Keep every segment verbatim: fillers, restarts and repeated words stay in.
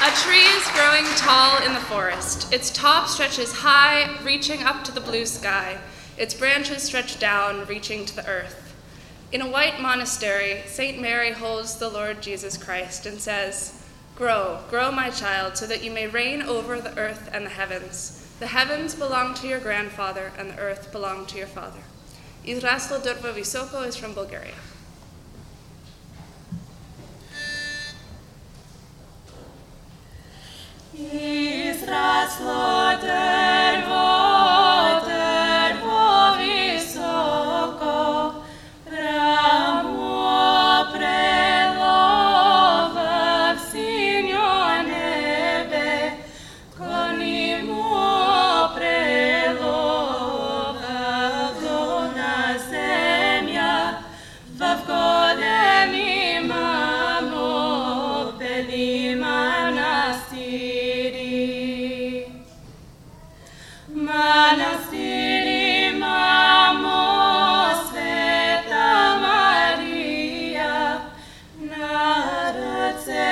A tree is growing tall in the forest. Its top stretches high, reaching up to the blue sky. Its branches stretch down, reaching to the earth. In a white monastery, Saint Mary holds the Lord Jesus Christ and says, "Grow, grow, my child, so that you may reign over the earth and the heavens. The heavens belong to your grandfather, and the earth belonged to your father." Izraslo Durba Visoko is from Bulgaria. Izraslo drvo, drvo visoko, ramo prelova v sinjo nebe, konimo prelova vdona zemlja, v golem imamo belima manastiri. Manastiri imamo Sveta Marija, na ruce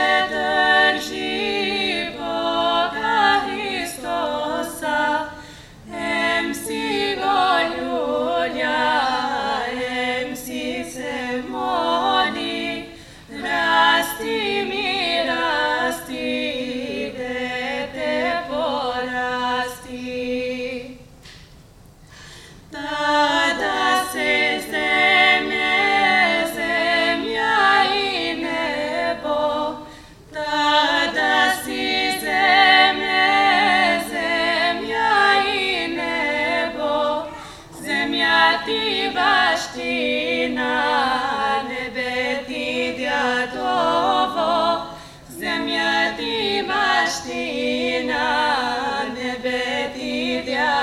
drži Boga Hristosa, em si go ljulja, em si se moli, rasti mi rasti, dete porasti. Tada se zemlje, zemlja i nebo, tada si zemlje, zemlja i nebo, zemlja ti baština, nebe ti djadovo, zemlja ti baština, nebe ti djadovo.